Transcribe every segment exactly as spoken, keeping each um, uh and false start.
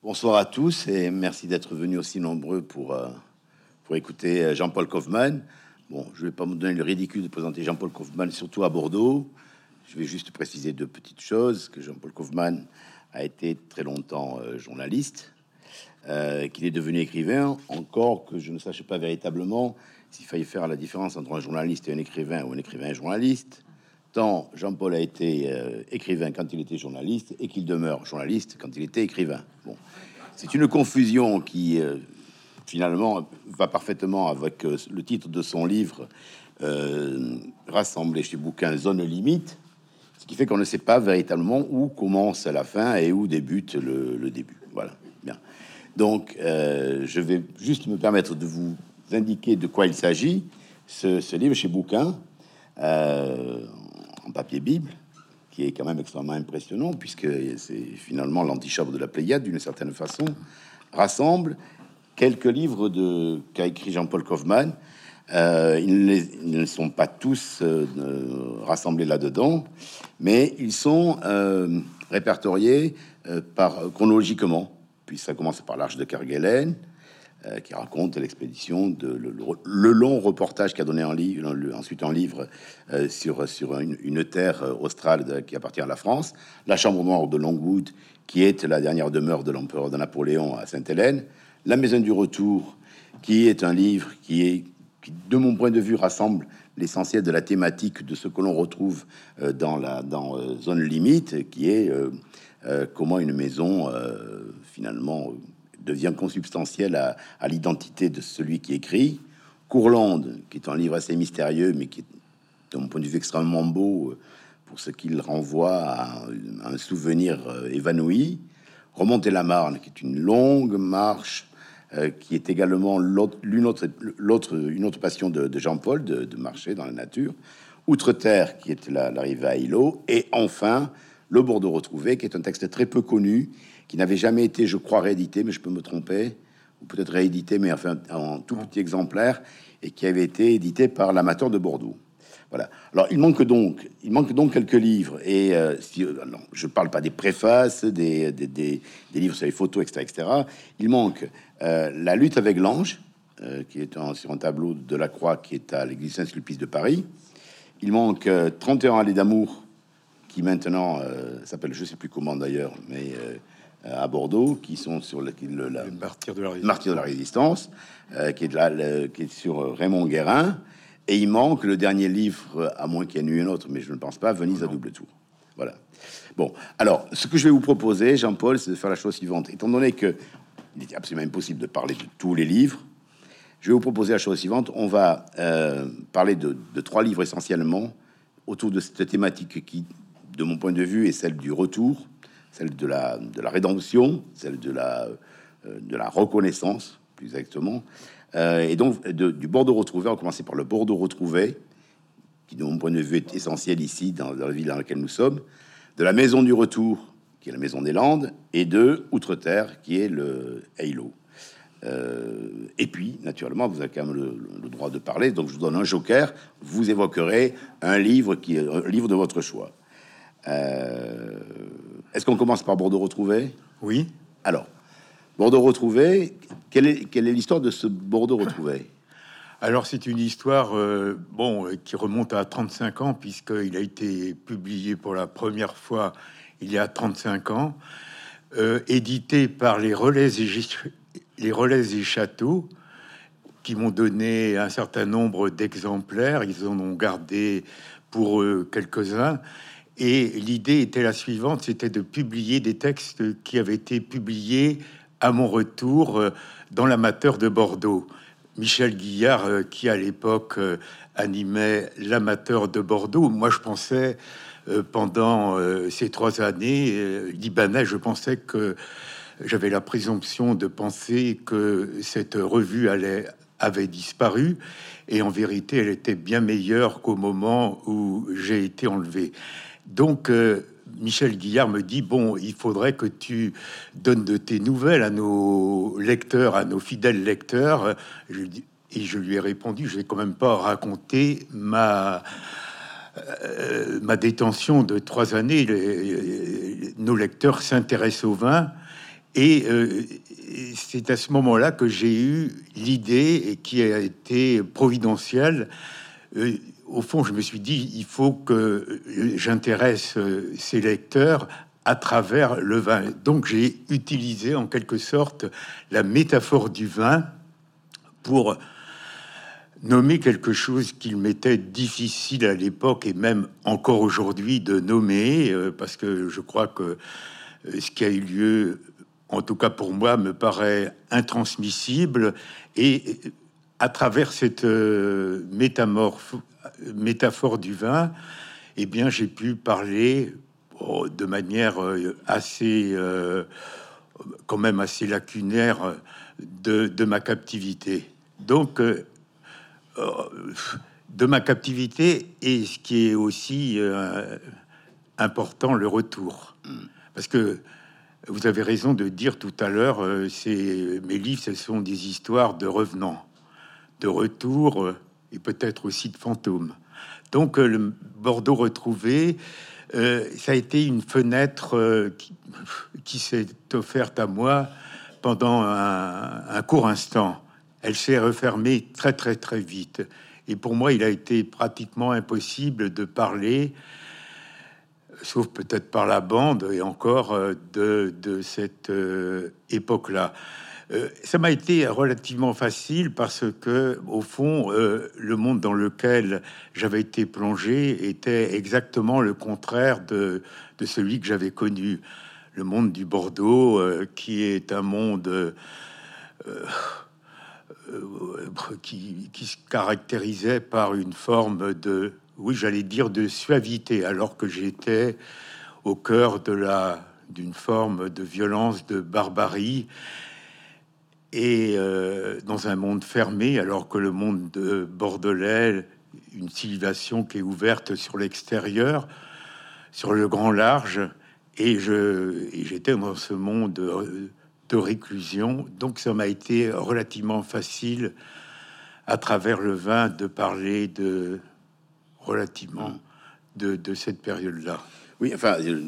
Bonsoir à tous et merci d'être venus aussi nombreux pour, euh, pour écouter Jean-Paul Kaufmann. Bon, je vais pas me donner le ridicule de présenter Jean-Paul Kaufmann, surtout à Bordeaux. Je vais juste préciser deux petites choses, que Jean-Paul Kaufmann a été très longtemps euh, journaliste, euh, qu'il est devenu écrivain, encore que je ne sache pas véritablement s'il fallait faire la différence entre un journaliste et un écrivain ou un écrivain et un journaliste. Tant Jean-Paul a été euh, écrivain quand il était journaliste et qu'il demeure journaliste quand il était écrivain. Bon, c'est une confusion qui euh, finalement va parfaitement avec euh, le titre de son livre euh, rassemblé chez Bouquin Zone Limite, ce qui fait qu'on ne sait pas véritablement où commence la fin et où débute le, le début. Voilà, bien. Donc, euh, je vais juste me permettre de vous indiquer de quoi il s'agit. Ce, ce livre chez Bouquin. Euh, en papier Bible, qui est quand même extrêmement impressionnant, puisque c'est finalement l'antichambre de la Pléiade, d'une certaine façon, rassemble quelques livres de qu'a écrit Jean-Paul Kaufmann. Euh, ils, ne les, ils ne sont pas tous euh, rassemblés là-dedans, mais ils sont euh, répertoriés euh, par chronologiquement. Puis ça commence par l'Arche de Kerguelen, Euh, qui raconte l'expédition de le, le, le long reportage qu'a donné en livre, ensuite un livre euh, sur sur une, une terre australe de, qui appartient à la France, la Chambre noire de Longwood, qui est la dernière demeure de l'empereur de Napoléon à Sainte-Hélène, la Maison du Retour, qui est un livre qui est qui, de mon point de vue, rassemble l'essentiel de la thématique de ce que l'on retrouve euh, dans la dans euh, Zone Limite, qui est euh, euh, comment une maison euh, finalement devient consubstantiel à, à l'identité de celui qui écrit. Courlande, qui est un livre assez mystérieux, mais qui est, de mon point de vue, extrêmement beau pour ce qu'il renvoie à, à un souvenir euh, évanoui. Remonter la Marne, qui est une longue marche, euh, qui est également l'autre, l'une autre, l'autre, une autre passion de, de Jean-Paul, de, de marcher dans la nature. Outre-terre, qui est la, l'arrivée à Îlot. Et enfin, Le Bordeaux retrouvé, qui est un texte très peu connu, qui n'avait jamais été, je crois, réédité, mais je peux me tromper, ou peut-être réédité, mais enfin en tout petit exemplaire, et qui avait été édité par l'Amateur de Bordeaux. Voilà. Alors il manque donc, il manque donc quelques livres, et euh, si, euh, non, je parle pas des préfaces, des, des, des, des livres sur les photos, et cetera, et cetera. Il manque euh, La lutte avec l'ange, euh, qui est un, sur un tableau de la Croix, qui est à l'église Saint-Sulpice de Paris. Il manque euh, trente et un allées d'amour, qui maintenant euh, s'appelle, je sais plus comment d'ailleurs, mais euh, à Bordeaux, qui sont sur le, le la, martyr de la résistance, martyr de la résistance euh, qui est là, le, qui est sur Raymond Guérin, et il manque le dernier livre, à moins qu'il y en ait eu un autre, mais je ne pense pas, Venise à double tour. Voilà. Bon, alors, ce que je vais vous proposer, Jean-Paul, c'est de faire la chose suivante. Étant donné que il est absolument impossible de parler de tous les livres, je vais vous proposer la chose suivante. On va euh, parler de, de trois livres essentiellement autour de cette thématique qui, de mon point de vue, est celle du retour, celle de la, de la rédemption, celle de la, euh, de la reconnaissance, plus exactement. Euh, et donc, de, du Bordeaux retrouvé, on va commencer par le Bordeaux retrouvé, qui, de mon point de vue, est essentiel ici, dans, dans la ville dans laquelle nous sommes, de la Maison du Retour, qui est la Maison des Landes, et de Outre-Terre, qui est le Eylo. Euh, et puis, naturellement, vous avez quand même le, le droit de parler, donc je vous donne un joker, vous évoquerez un livre, qui est un livre de votre choix. Euh, est-ce qu'on commence par Bordeaux retrouvé? Oui. Alors, Bordeaux retrouvé, quelle est, quelle est l'histoire de ce Bordeaux retrouvé? Alors, c'est une histoire euh, bon, qui remonte à trente-cinq ans, puisqu'il a été publié pour la première fois il y a trente-cinq ans, euh, édité par les Relais et, les Relais et Châteaux, qui m'ont donné un certain nombre d'exemplaires. Ils en ont gardé pour eux quelques-uns. Et l'idée était la suivante, c'était de publier des textes qui avaient été publiés à mon retour dans l'Amateur de Bordeaux. Michel Guillard, qui à l'époque animait l'Amateur de Bordeaux, moi je pensais, pendant ces trois années libanais, je pensais que j'avais la présomption de penser que cette revue allait, avait disparu. Et en vérité, elle était bien meilleure qu'au moment où j'ai été enlevé. Donc, euh, Michel Guillard me dit, bon, il faudrait que tu donnes de tes nouvelles à nos lecteurs, à nos fidèles lecteurs. Je, et je lui ai répondu, je vais quand même pas raconter ma, euh, ma détention de trois années. Les, les, nos lecteurs s'intéressent au vin. Et euh, c'est à ce moment-là que j'ai eu l'idée, et qui a été providentielle. Euh, au fond, je me suis dit, il faut que j'intéresse euh, ces lecteurs à travers le vin. Donc, j'ai utilisé en quelque sorte la métaphore du vin pour nommer quelque chose qu'il m'était difficile à l'époque et même encore aujourd'hui de nommer, euh, parce que je crois que euh, ce qui a eu lieu, en tout cas pour moi, me paraît intransmissible. Et à travers cette euh, métamorphe, métaphore du vin, eh bien, j'ai pu parler oh, de manière euh, assez, euh, quand même assez lacunaire de, de ma captivité. Donc, euh, de ma captivité, et ce qui est aussi euh, important, le retour. Parce que vous avez raison de dire tout à l'heure, euh, c'est mes livres, ce sont des histoires de revenants, de retour euh, et peut-être aussi de fantômes. Donc, euh, le Bordeaux retrouvé, euh, ça a été une fenêtre euh, qui, qui s'est offerte à moi pendant un, un court instant. Elle s'est refermée très très très vite. Et pour moi, il a été pratiquement impossible de parler, sauf peut-être par la bande, et encore euh, de, de cette euh, époque-là. Euh, ça m'a été relativement facile parce que, au fond, euh, le monde dans lequel j'avais été plongé était exactement le contraire de, de celui que j'avais connu. Le monde du Bordeaux, euh, qui est un monde euh, euh, qui, qui se caractérisait par une forme de, oui, j'allais dire, de suavité, alors que j'étais au cœur de la d'une forme de violence, de barbarie, et euh, dans un monde fermé, alors que le monde de bordelais, une civilisation qui est ouverte sur l'extérieur, sur le grand large, et je et j'étais dans ce monde de, de réclusion. Donc ça m'a été relativement facile à travers le vin de parler de relativement de, de cette période-là. Oui, enfin, euh,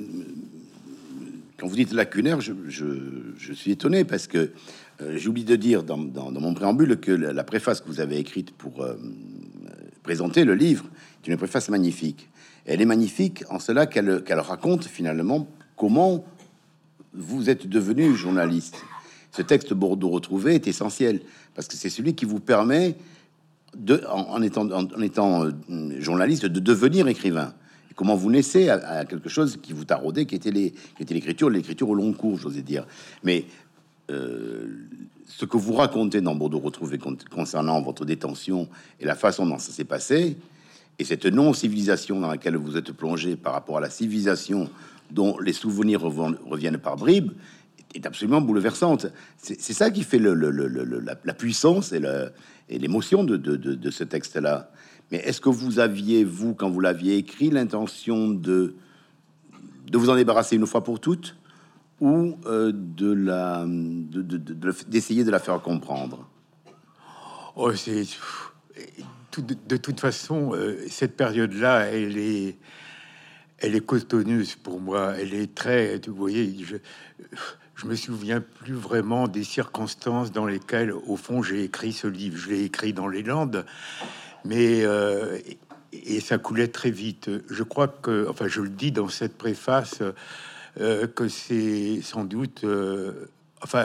quand vous dites lacunaire, je, je, je suis étonné parce que euh, j'ai oublié de dire dans, dans, dans mon préambule que la, la préface que vous avez écrite pour euh, présenter le livre est une préface magnifique. Et elle est magnifique en cela qu'elle qu'elle raconte finalement comment vous êtes devenu journaliste. Ce texte Bordeaux retrouvé est essentiel parce que c'est celui qui vous permet de, en, en étant, en, en étant euh, journaliste, de devenir écrivain. Et comment vous naissez à, à quelque chose qui vous taraudait, qui était les, qui était l'écriture, l'écriture au long cours, j'osais dire. Mais euh, ce que vous racontez dans Bordeaux retrouvé con, concernant votre détention et la façon dont ça s'est passé, et cette non-civilisation dans laquelle vous êtes plongé par rapport à la civilisation dont les souvenirs reviennent par bribes, est absolument bouleversante. C'est ça qui fait le, le, le, le, la, la puissance et le, et l'émotion de, de, de, de ce texte-là. Mais est-ce que vous aviez, vous, quand vous l'aviez écrit, l'intention de, de vous en débarrasser une fois pour toutes, ou euh, de la, de, de, de, d'essayer de la faire comprendre? Oh, c'est tout, de, de toute façon, euh, cette période-là, elle est, elle est cotonneuse pour moi. Elle est très, vous voyez, je, je me souviens plus vraiment des circonstances dans lesquelles, au fond, j'ai écrit ce livre. Je l'ai écrit dans les Landes, mais euh, et ça coulait très vite. Je crois que, enfin, je le dis dans cette préface, euh, que c'est sans doute, euh, enfin,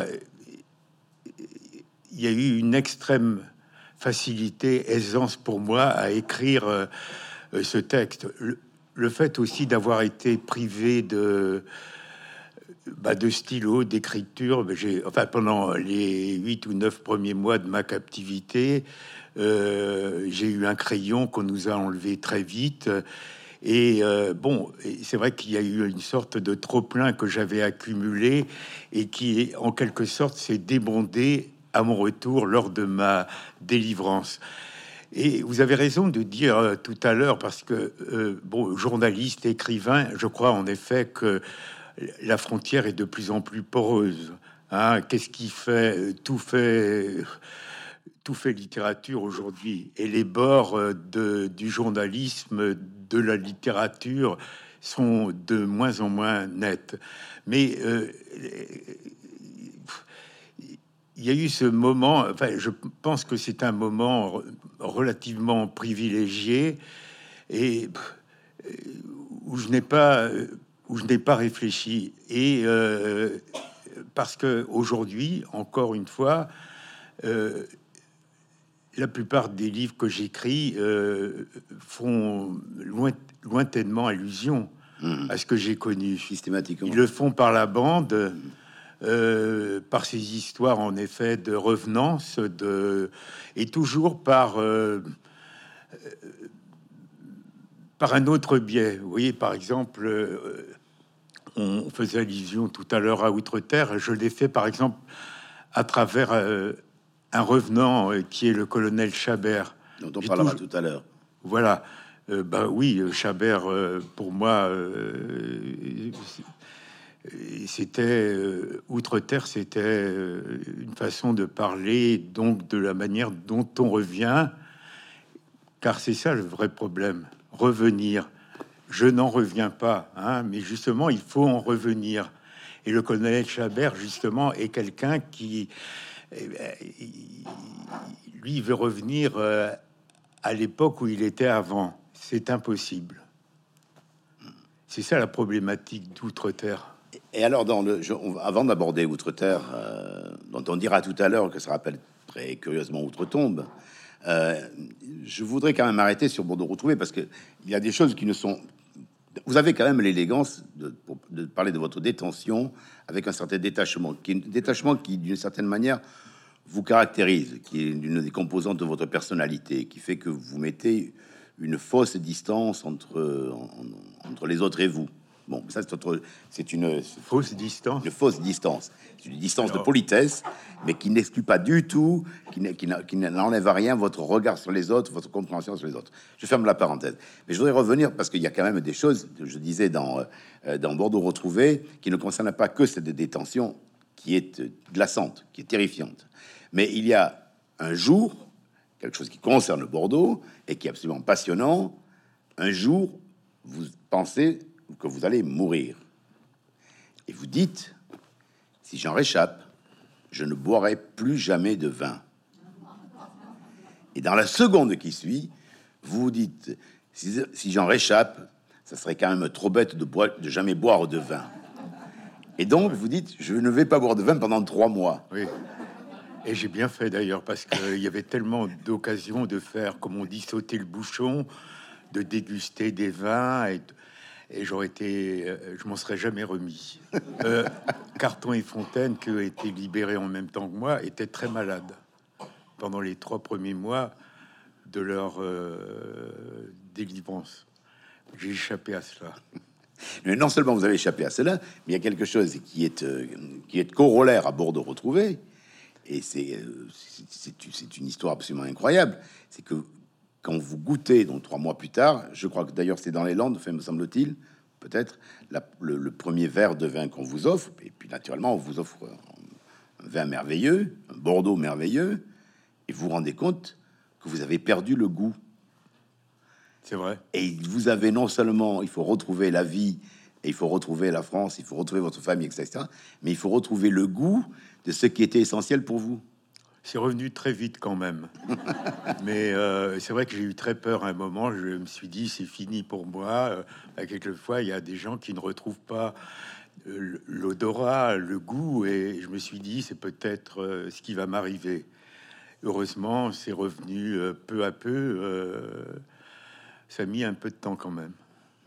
il y a eu une extrême facilité, aisance pour moi à écrire euh, ce texte. Le, le fait aussi d'avoir été privé de Bah, de stylo, d'écriture. J'ai, enfin, pendant les huit ou neuf premiers mois de ma captivité, euh, j'ai eu un crayon qu'on nous a enlevé très vite. Et euh, bon, et c'est vrai qu'il y a eu une sorte de trop-plein que j'avais accumulé et qui, en quelque sorte, s'est débondé à mon retour lors de ma délivrance. Et vous avez raison de dire euh, tout à l'heure, parce que, euh, bon, journaliste, écrivain, je crois en effet que la frontière est de plus en plus poreuse. Hein, qu'est-ce qui fait tout fait tout fait littérature aujourd'hui, et les bords de, du journalisme, de la littérature sont de moins en moins nets. Mais euh, il y a eu ce moment. Enfin, je pense que c'est un moment relativement privilégié et où je n'ai pas où je n'ai pas réfléchi. Et euh, parce que aujourd'hui, encore une fois, euh, la plupart des livres que j'écris euh, font loin, lointainement allusion Mmh. à ce que j'ai connu. Systématiquement. Ils le font par la bande, Mmh. euh, par ces histoires en effet de revenance, de et toujours par euh, par un autre biais. Vous voyez, par exemple, euh, on faisait allusion tout à l'heure à Outre-Terre. Je l'ai fait, par exemple, à travers euh, un revenant euh, qui est le colonel Chabert. Dont on J'ai parlera toujours- tout à l'heure. Voilà. Euh, bah oui, euh, Chabert, euh, pour moi, euh, c'était euh, Outre-Terre, c'était euh, une façon de parler, donc de la manière dont on revient, car c'est ça le vrai problème. Revenir. Je n'en reviens pas, hein, mais justement, il faut en revenir. Et le colonel Chabert, justement, est quelqu'un qui, eh ben, il- lui, il veut revenir euh, à l'époque où il était avant. C'est impossible. C'est ça la problématique d'Outre-Terre. Et alors, dans le, je- on- avant d'aborder Outre-Terre, euh, dont on dira tout à l'heure que ça rappelle très curieusement Outre-Tombe, euh, je voudrais quand même arrêter sur Bordeaux retrouvé parce que il y a des choses qui ne sont. Vous avez quand même l'élégance de, pour- de parler de votre détention avec un certain détachement, qui est un détachement qui, d'une certaine manière, vous caractérise, qui est une des composantes de votre personnalité, qui fait que vous mettez une fausse distance entre, en- entre les autres et vous. Bon, ça, c'est autre- c'est une, Fausse distance. une fausse distance. C'est une distance Alors- de politesse, mais qui n'exclut pas du tout, qui n'a- qui n'a- qui n'enlève à rien votre regard sur les autres, votre compréhension sur les autres. Je ferme la parenthèse. Mais je voudrais revenir, parce qu'il y a quand même des choses, je disais, dans, euh, dans Bordeaux retrouvé, qui ne concernent pas que cette détention qui est euh, glaçante, qui est terrifiante. Mais il y a un jour, quelque chose qui concerne Bordeaux, et qui est absolument passionnant. Un jour, vous pensez que vous allez mourir. Et vous dites, si j'en réchappe, je ne boirai plus jamais de vin. Et dans la seconde qui suit, vous vous dites, si, si j'en réchappe, ça serait quand même trop bête de, boire, de jamais boire de vin. Et donc, vous dites, je ne vais pas boire de vin pendant trois mois. Oui. Et j'ai bien fait d'ailleurs, parce qu'il y avait tellement d'occasions de faire, comme on dit, sauter le bouchon, de déguster des vins, et, et j'aurais été, euh, je m'en serais jamais remis. Euh, Carton et Fontaine, qui ont été libérés en même temps que moi, étaient très malades pendant les trois premiers mois de leur euh, délivrance. J'ai échappé à cela. Mais non seulement vous avez échappé à cela, mais il y a quelque chose qui est, euh, qui est corollaire à Bordeaux retrouvé. Et c'est euh, c'est- c'est- c'est une histoire absolument incroyable. C'est que quand vous goûtez, donc trois mois plus tard, je crois que d'ailleurs c'est dans les Landes, enfin, me semble-t-il, peut-être, la- le, le premier verre de vin qu'on vous offre, et puis naturellement on vous offre un, un vin merveilleux, un Bordeaux merveilleux, et vous vous rendez compte que vous avez perdu le goût. C'est vrai. Et vous avez non seulement, il faut retrouver la vie, et il faut retrouver la France, il faut retrouver votre famille, et cetera, mais il faut retrouver le goût de ce qui était essentiel pour vous. C'est revenu très vite quand même. Mais euh, c'est vrai que j'ai eu très peur à un moment. Je me suis dit, c'est fini pour moi. Euh, quelquefois, il y a des gens qui ne retrouvent pas euh, l'odorat, le goût. Et je me suis dit, c'est peut-être euh, ce qui va m'arriver. Heureusement, c'est revenu euh, peu à peu. Euh, ça a mis un peu de temps quand même.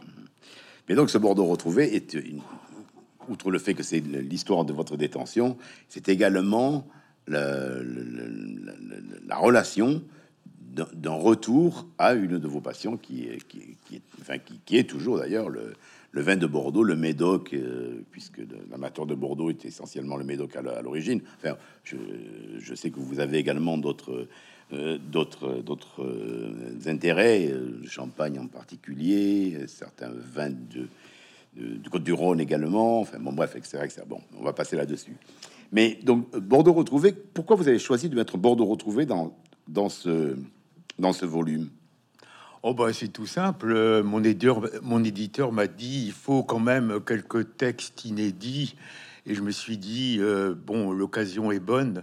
Mais donc, ce Bordeaux retrouvé est, une- outre le fait que c'est l'histoire de votre détention, c'est également le- le- le- le- la relation d'un d'un retour à une de vos passions qui est, qui est, qui est- enfin, qui, qui est toujours d'ailleurs le, le vin de Bordeaux, le Médoc, euh, puisque le- l'amateur de Bordeaux est essentiellement le Médoc à la- à l'origine. Enfin, je, je sais que vous avez également d'autres euh, d'autres d'autres euh, intérêts, euh, le champagne en particulier, euh, certains vins de, de- du Côte-du-Rhône également. Enfin, bon, bref, et cetera, et cetera. Bon, on va passer là-dessus. Mais donc, Bordeaux retrouvé, pourquoi vous avez choisi de mettre Bordeaux retrouvé dans, dans, ce, dans ce volume? Oh bah c'est tout simple. Euh, Mon éditeur, mon éditeur m'a dit il faut quand même quelques textes inédits et je me suis dit euh, bon l'occasion est bonne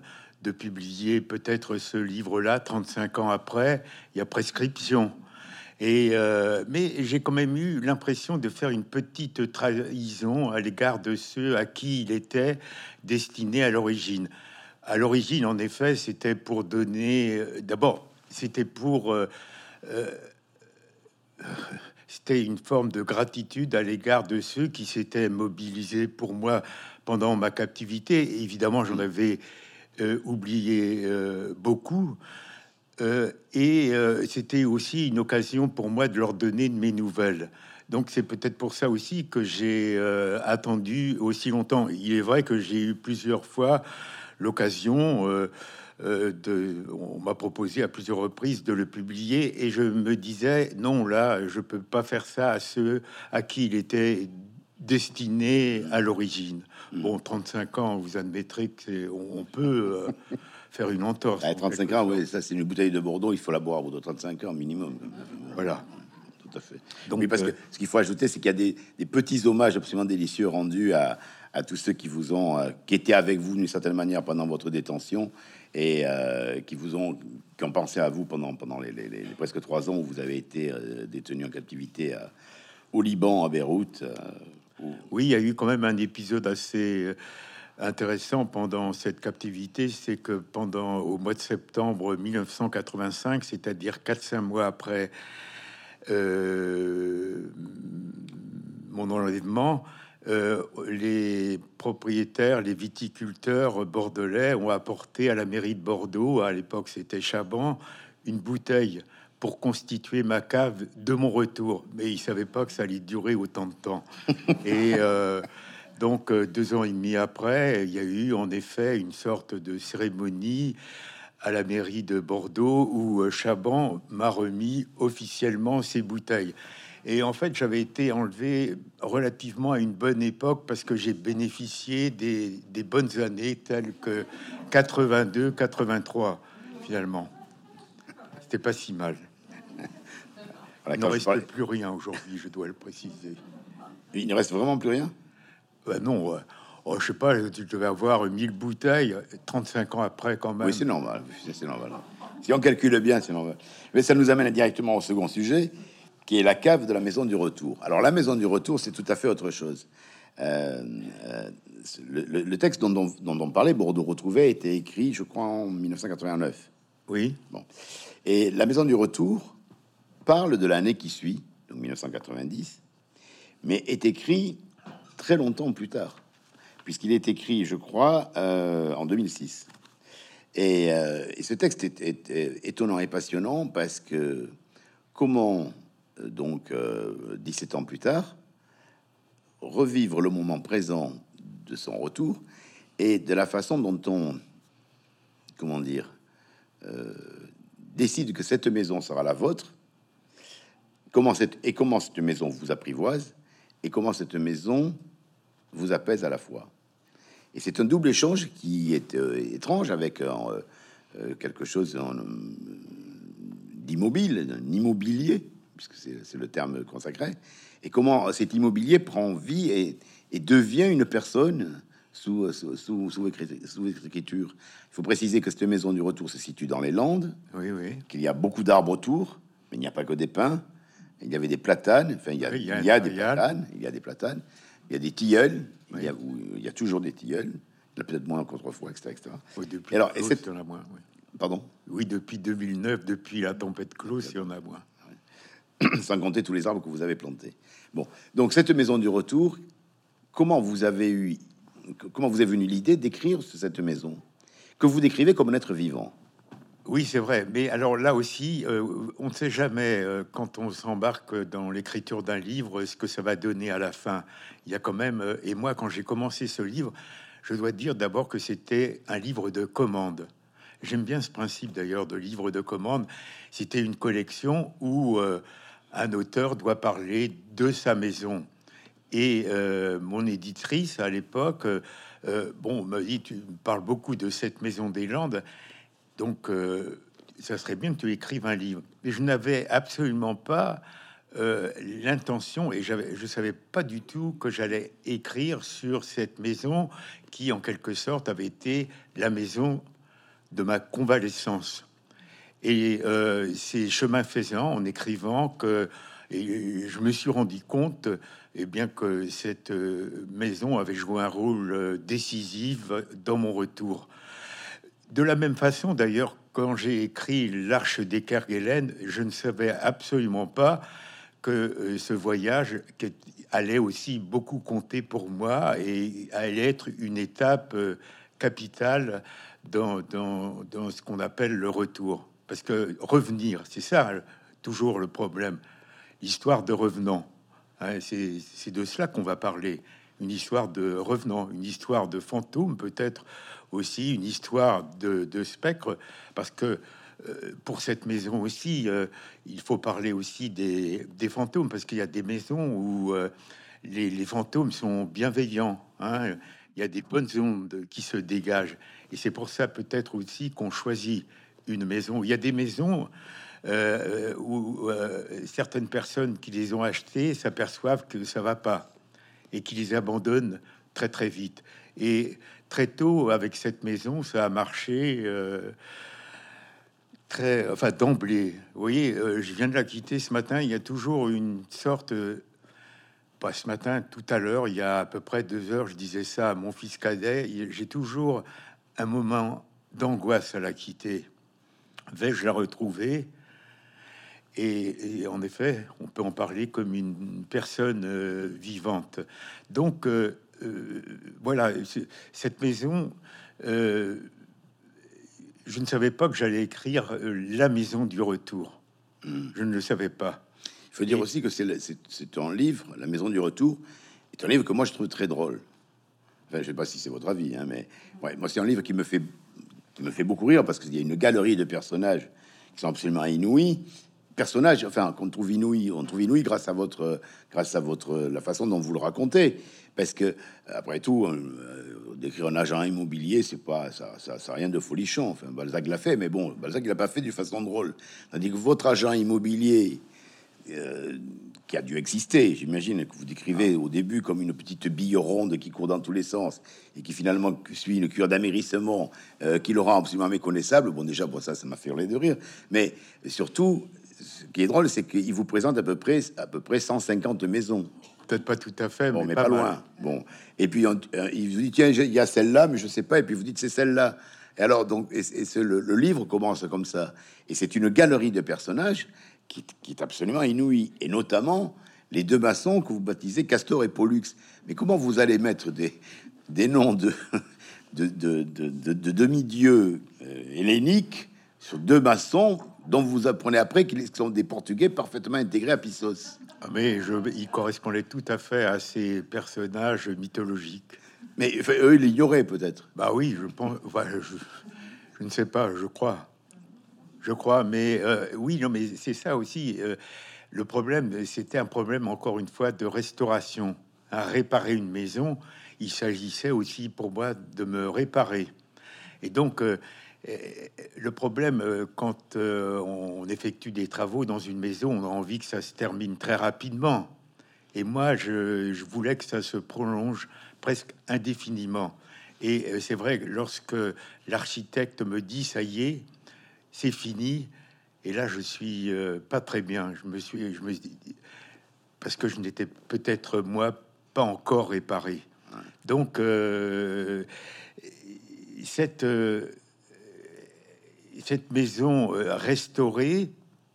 de publier peut-être ce livre-là trente-cinq ans après. Il y a prescription. Et euh, mais j'ai quand même eu l'impression de faire une petite trahison à l'égard de ceux à qui il était destiné à l'origine. À l'origine, en effet, c'était pour donner. euh, D'abord, c'était pour. euh, euh, c'était une forme de gratitude à l'égard de ceux qui s'étaient mobilisés pour moi pendant ma captivité. Et évidemment, j'en avais euh, oublié euh, beaucoup. Euh, et euh, c'était aussi une occasion pour moi de leur donner de mes nouvelles. Donc c'est peut-être pour ça aussi que j'ai euh, attendu aussi longtemps. Il est vrai que j'ai eu plusieurs fois l'occasion euh, euh, de... On m'a proposé à plusieurs reprises de le publier et je me disais, non, là, je peux pas faire ça à ceux à qui il était destiné à l'origine. Bon, trente-cinq ans, vous admettrez que c'est- on, on peut... euh, faire une entorse. À en trente-cinq quelque ans, sorte. oui, ça c'est une bouteille de Bordeaux, il faut la boire au bout de trente-cinq ans minimum. Voilà. Tout à fait. Donc, Oui, parce que euh, ce qu'il faut ajouter, c'est qu'il y a des, des petits hommages absolument délicieux rendus à, à tous ceux qui vous ont, euh, qui étaient avec vous d'une certaine manière pendant votre détention et euh, qui vous ont, qui ont pensé à vous pendant, pendant les, les- les- les presque trois ans où vous avez été euh, détenu en captivité à- au Liban, à Beyrouth. euh, où- oui, il y a eu quand même un épisode assez euh, intéressant pendant cette captivité, c'est que pendant au mois de septembre mille neuf cent quatre-vingt-cinq, c'est-à-dire quatre cinq mois après euh, mon enlèvement, euh, les propriétaires, les viticulteurs bordelais ont apporté à la mairie de Bordeaux, à l'époque c'était Chaban, une bouteille pour constituer ma cave de mon retour. Mais ils savaient pas que ça allait durer autant de temps. Et euh, donc, euh, deux ans et demi après, il y a eu en effet une sorte de cérémonie à la mairie de Bordeaux où euh, Chaban m'a remis officiellement ces bouteilles. Et en fait, j'avais été enlevé relativement à une bonne époque parce que j'ai bénéficié des, des bonnes années telles que quatre-vingt-deux, quatre-vingt-trois, finalement. C'était pas si mal. voilà, Il ne quand je reste parlais- plus rien aujourd'hui, je dois le préciser. il ne reste vraiment plus rien. Bah non, euh, oh, je sais pas, tu devais avoir mille bouteilles trente-cinq ans après quand même. Oui, c'est normal. C'est c'est normal. Si on calcule bien, c'est normal. Mais ça nous amène directement au second sujet, qui est la cave de la maison du retour. Alors, la maison du retour, c'est tout à fait autre chose. Euh, euh, le, le- le texte dont, dont- dont on parlait, Bordeaux retrouvé, a été écrit, je crois, en mille neuf cent quatre-vingt-neuf. Oui, Bon. Et la maison du retour parle de l'année qui suit, donc mille neuf cent quatre-vingt-dix, mais est écrit très longtemps plus tard, puisqu'il est écrit, je crois, euh, en deux mille six. Et, euh, et ce texte est, est- est étonnant et passionnant parce que comment, euh, donc, euh, dix-sept ans plus tard, revivre le moment présent de son retour et de la façon dont on, comment dire, euh, décide que cette maison sera la vôtre, comment cette, et comment cette maison vous apprivoise et comment cette maison vous apaise à la fois. Et c'est un double échange qui est euh, étrange avec euh, euh, quelque chose en, euh, d'immobile, d'un immobilier, puisque c'est c'est le terme consacré, et comment cet immobilier prend vie et, et devient une personne sous, sous, sous, sous écrit- sous écriture. Il faut préciser que cette maison du retour se situe dans les Landes, oui, oui. qu'il y a beaucoup d'arbres autour, mais il n'y a pas que des pins. Il y avait des platanes, enfin, il y a, Oui, il y a il y a un des trial. platanes, il y a des platanes, il y a des tilleuls, il, y a, Oui. où- il y a toujours des tilleuls, il y en a peut-être moins qu'autrefois, et cetera, et cetera. Oui, depuis Et alors, et Klaus, cette- il y en a moins. Oui. Pardon, Oui, depuis deux mille neuf, depuis la tempête Klaus, il y en a moins. sans compter tous les arbres que vous avez plantés. Bon, donc cette maison du retour, comment vous avez eu, comment vous est venue l'idée d'écrire sur cette maison que vous décrivez comme un être vivant? Oui, c'est vrai. Mais alors là aussi, euh, on ne sait jamais euh, quand on s'embarque dans l'écriture d'un livre ce que ça va donner à la fin. Il y a quand même, euh, et moi, quand j'ai commencé ce livre, je dois dire d'abord que c'était un livre de commande. J'aime bien ce principe d'ailleurs de livre de commande. C'était une collection où euh, un auteur doit parler de sa maison. Et euh, mon éditrice à l'époque, euh, euh, bon, m'a dit, tu parles beaucoup de cette maison des Landes. Donc, euh, ça serait bien que tu écrives un livre. Mais je n'avais absolument pas euh, l'intention, et j'avais, je savais pas du tout que j'allais écrire sur cette maison qui, en quelque sorte, avait été la maison de ma convalescence. Et euh, c'est chemin faisant, en écrivant, que et je me suis rendu compte, eh bien, que cette euh, maison avait joué un rôle euh, décisif dans mon retour. De la même façon, d'ailleurs, quand j'ai écrit L'Arche des Kerguelen, je ne savais absolument pas que euh, ce voyage qui allait aussi beaucoup compter pour moi et allait être une étape euh, capitale dans, dans, dans ce qu'on appelle le retour. Parce que revenir, c'est ça toujours le problème. Histoire de revenant, hein, c'est c'est de cela qu'on va parler. Une histoire de revenant, une histoire de fantôme, peut-être aussi une histoire de, de spectre, parce que euh, pour cette maison aussi, euh, il faut parler aussi des, des fantômes, parce qu'il y a des maisons où euh, les, les fantômes sont bienveillants, hein. Il y a des bonnes ondes qui se dégagent, et c'est pour ça peut-être aussi qu'on choisit une maison. Il y a des maisons euh, où euh, certaines personnes qui les ont achetées s'aperçoivent que ça va pas et qui les abandonnent très très vite. Et très tôt, avec cette maison, ça a marché euh, très, enfin d'emblée. Vous voyez, euh, je viens de la quitter ce matin. Il y a toujours une sorte, euh, pas ce matin, tout à l'heure, il y a à peu près deux heures, je disais ça à mon fils cadet. J'ai toujours un moment d'angoisse à la quitter. Vais-je la retrouver? Et, et en effet, on peut en parler comme une personne euh, vivante. Donc, euh, euh, voilà, cette maison, euh, je ne savais pas que j'allais écrire euh, La Maison du Retour. Mmh. Je ne le savais pas. Il faut dire Et, aussi que c'est c'est- c'est un livre, La Maison du Retour, est un livre que moi je trouve très drôle. Enfin, je sais pas si c'est votre avis, hein, mais ouais, moi c'est un livre qui me fait qui me fait beaucoup rire parce qu'il y a une galerie de personnages qui sont absolument inouïs. Personnages, enfin, qu'on trouve inouïs, on trouve inouïs grâce à votre, grâce à votre, la façon dont vous le racontez. Parce que, après tout, euh, d'écrire un agent immobilier, c'est pas, ça, ça, ça a rien de folichon. Enfin, Balzac l'a fait, mais bon, Balzac il l'a pas fait d'une façon drôle. Tandis que votre agent immobilier, euh, qui a dû exister, j'imagine, que vous décrivez au début comme une petite bille ronde qui court dans tous les sens et qui finalement suit une cure d'amérissement euh, qui le rend absolument méconnaissable. Bon, déjà, bon, ça, ça m'a fait hurler de rire. Mais surtout, ce qui est drôle, c'est qu'il vous présente à peu près, à peu près cent cinquante maisons. peut-être pas tout à fait, Bon, mais, mais pas, pas mal. loin. Bon, et puis on- euh, il vous dit tiens, j'ai- il y a celle-là, mais je sais pas. Et puis vous dites c'est celle-là. Et alors donc, et, et ce- le, le livre commence comme ça. Et c'est une galerie de personnages qui, qui est absolument inouïe, et notamment les deux maçons que vous baptisez Castor et Pollux. Mais comment vous allez mettre des, des noms de, de, de, de, de- de demi-dieux euh, helléniques sur deux maçons dont vous apprenez après qu'ils sont des Portugais parfaitement intégrés à Pissos? Ah, mais je, il correspondait tout à fait à ces personnages mythologiques. Mais enfin, eux, ils l'ignoraient peut-être. Bah oui, je pense. Enfin, je, je ne sais pas, je crois. Je crois, mais euh, oui, non, mais c'est ça aussi. euh, le problème, c'était un problème, encore une fois, de restauration. À réparer une maison, il s'agissait aussi pour moi de me réparer. Et donc, euh, euh, le problème, euh, quand euh, on effectue des travaux dans une maison, on a envie que ça se termine très rapidement. Et moi, je, je voulais que ça se prolonge presque indéfiniment. Et euh, c'est vrai que lorsque l'architecte me dit, ça y est, c'est fini. Et là, je suis euh, pas très bien. Je me suis, je me dis, parce que je n'étais peut-être moi pas encore réparé. Donc euh, cette euh, cette maison euh, restaurée,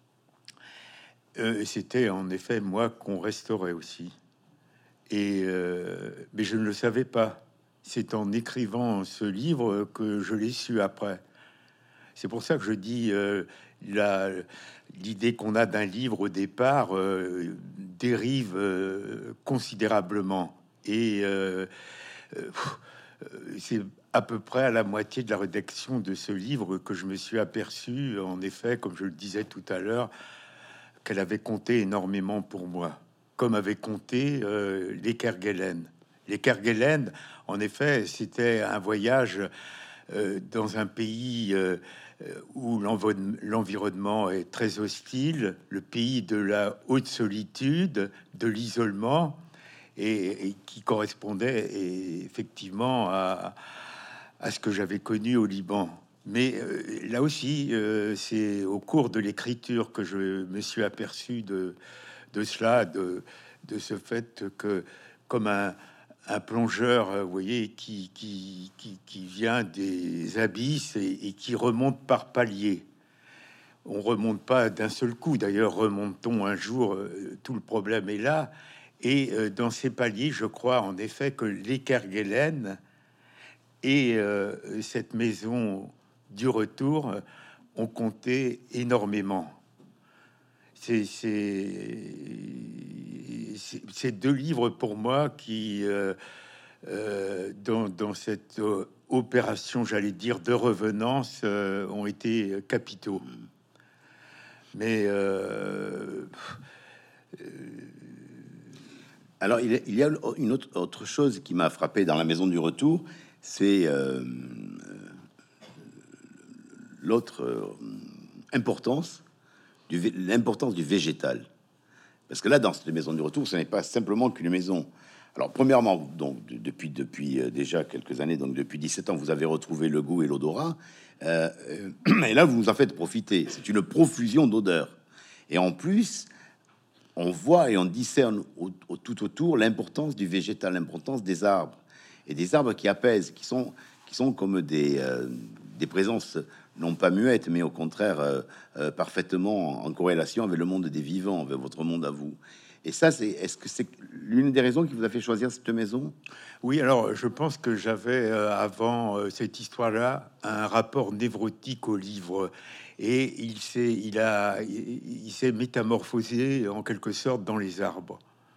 euh, c'était en effet moi qu'on restaurait aussi. Et euh, mais je ne le savais pas. C'est en écrivant ce livre que je l'ai su après. C'est pour ça que je dis euh, la l'idée qu'on a d'un livre au départ euh, dérive euh, considérablement et euh, euh, c'est à peu près à la moitié de la rédaction de ce livre que je me suis aperçu, en effet, comme je le disais tout à l'heure, qu'elle avait compté énormément pour moi, comme avait compté euh, les Kerguelen. Les Kerguelen, en effet, c'était un voyage euh, dans un pays euh, où l'envo- l'environnement est très hostile, le pays de la haute solitude, de l'isolement, et, et qui correspondait et- effectivement à, à ce que j'avais connu au Liban. Mais euh, là aussi, euh, c'est au cours de l'écriture que je me suis aperçu de, de cela, de, de ce fait que, comme un, un plongeur, euh, vous voyez, qui, qui, qui, qui vient des abysses et, et qui remonte par paliers. On remonte pas d'un seul coup. D'ailleurs, remontons un jour, euh, tout le problème est là. Et euh, dans ces paliers, je crois en effet que l'Ekerguelen et euh, cette maison du retour euh, ont compté énormément. C'est ces deux livres pour moi qui, euh, euh, dans, dans cette euh, opération, j'allais dire, de revenance, euh, ont été capitaux. Mais euh, Alors, il y a, il y a une autre, autre chose qui m'a frappé dans la maison du retour, c'est euh, l'autre euh, importance, du, l'importance du végétal. Parce que là, dans cette maison du retour, ce n'est pas simplement qu'une maison. Alors, premièrement, donc de- depuis depuis euh, déjà quelques années, donc depuis dix-sept ans, vous avez retrouvé le goût et l'odorat, euh, euh, et là, vous vous en faites profiter. C'est une profusion d'odeurs. Et en plus, on voit et on discerne au- au- tout autour l'importance du végétal, l'importance des arbres et des arbres qui apaisent, qui sont qui sont comme des euh, des présences non pas muettes, mais au contraire euh, euh, parfaitement en corrélation avec le monde des vivants, avec votre monde à vous. Et ça, c'est est-ce que c'est l'une des raisons qui vous a fait choisir cette maison? oui, alors je pense que j'avais euh, avant euh, cette histoire-là un rapport névrotique au livre et il s'est, il a, il, il s'est métamorphosé en quelque sorte dans les arbres.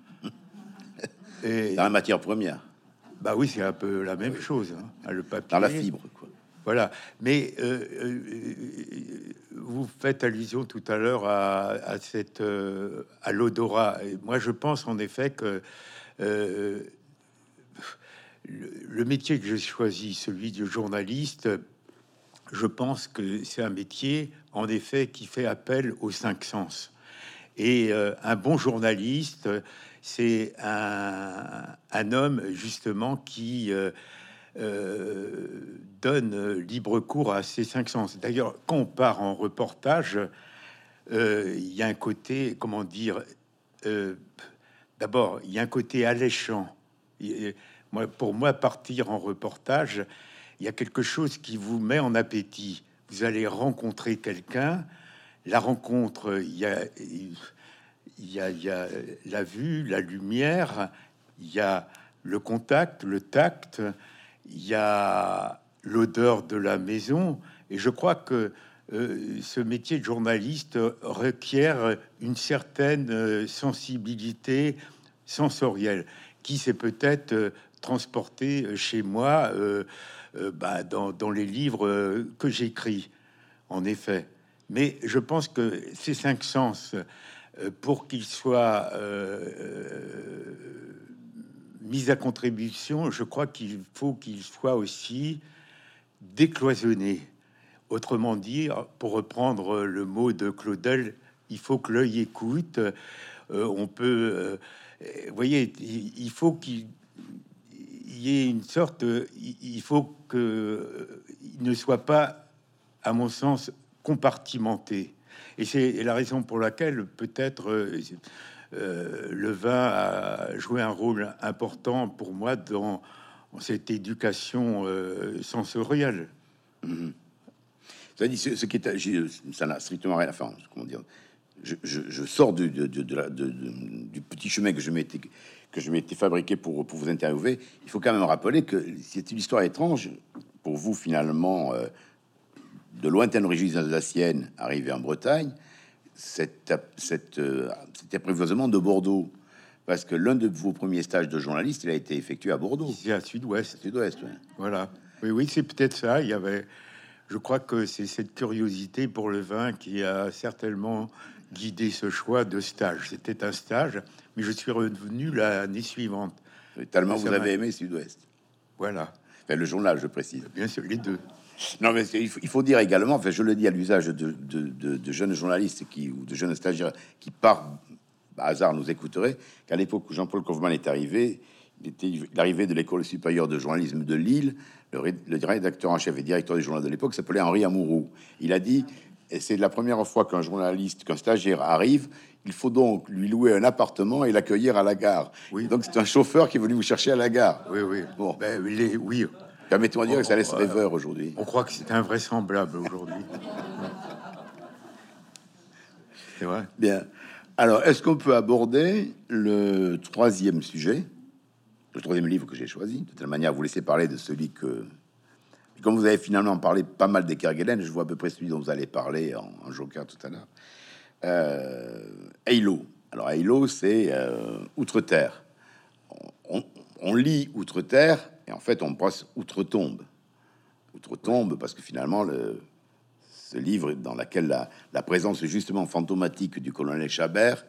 Et Dans la matière première, bah oui, c'est un peu la même oui, chose, hein, le dans la papier. fibre, quoi. Voilà. Mais euh, euh, vous faites allusion tout à l'heure à, à cette euh, à l'odorat. Et moi, je pense en effet que euh, le, le métier que j'ai choisi, celui de journaliste, je pense que c'est un métier, en effet, qui fait appel aux cinq sens. Et euh, un bon journaliste, c'est un, un homme justement qui euh, euh, donne libre cours à ces cinq sens. D'ailleurs, quand on part en reportage, euh, il y a un côté, comment dire, euh, d'abord, il y a un côté alléchant. Et, moi, pour moi, partir en reportage, il y a quelque chose qui vous met en appétit. Vous allez rencontrer quelqu'un. La rencontre, il y a, il y a, il y a la vue, la lumière, il y a le contact, le tact, il y a l'odeur de la maison. Et je crois que euh, ce métier de journaliste requiert une certaine euh, sensibilité sensorielle qui s'est peut-être euh, transportée chez moi euh, euh, bah, dans, dans les livres euh, que j'écris, en effet. Mais je pense que ces cinq sens, euh, pour qu'ils soient euh, euh, mis à contribution, je crois qu'il faut qu'ils soient aussi décloisonnés. Autrement dit, pour reprendre le mot de Claudel, il faut que l'œil écoute. Euh, on peut, euh, vous voyez, il, il faut qu'il y ait une sorte, il, il faut que euh, il ne soit pas, à mon sens, compartimenté. Et c'est la raison pour laquelle peut-être euh, euh, le vin a joué un rôle important pour moi dans cette éducation euh, sensorielle. Ça dit ce, ce qui est, j'ai- ça n'a strictement rien à faire. Comment dire? Je, je, je sors de, de, de, de la- de- de- du petit chemin que je m'étais que je m'étais fabriqué pour, pour vous interviewer. Il faut quand même rappeler que c'est une histoire étrange pour vous finalement, euh, de lointaines origines alsaciennes arrivées en Bretagne. Cette, cette, euh, cet apprivoisement de Bordeaux, parce que l'un de vos premiers stages de journaliste, il a été effectué à Bordeaux, Ici à Sud-Ouest. Sud-Ouest. Ouais. Voilà. Oui, oui, c'est peut-être ça. Il y avait, je crois que c'est cette curiosité pour le vin qui a certainement guidé ce choix de stage. C'était un stage, mais je suis revenu l'année suivante. Tellement Ça vous m'a- avez aimé Sud-Ouest. Voilà, Enfin, le journal, je précise. bien sûr, les deux. Non, mais c'est- il faut, il faut dire également, enfin, je le dis à l'usage de, de, de- de jeunes journalistes qui, ou de jeunes stagiaires qui, par hasard, nous écouteraient, qu'à l'époque où Jean-Paul Kaufmann est arrivé, il était l'arrivée de l'école supérieure de journalisme de Lille. Le, ré- le rédacteur en chef et directeur du journal de l'époque s'appelait Henri Amouroux. Il a dit, et c'est la première fois qu'un journaliste, qu'un stagiaire arrive, il faut donc lui louer un appartement et l'accueillir à la gare. Oui. Et donc c'est un chauffeur qui est venu vous chercher à la gare. Oui, oui. Bon, Ben, les, oui. permettez-moi de dire que ça laisse On, rêveur aujourd'hui. on croit que c'est invraisemblable aujourd'hui. C'est vrai. Bien. Alors, est-ce qu'on peut aborder le troisième sujet, le troisième livre que j'ai choisi, de telle manière à vous laisser parler de celui que... Comme vous avez finalement parlé pas mal des Kerguelen, je vois à peu près celui dont vous allez parler en, en joker tout à l'heure. Euh, Halo. Alors, Halo, c'est euh, Outre-Terre. On, on- on lit Outre-Terre, et en fait, on passe Outre-Tombe. Outre-Tombe, parce que finalement, le, ce livre dans lequel la, la présence justement fantomatique du colonel Chabert,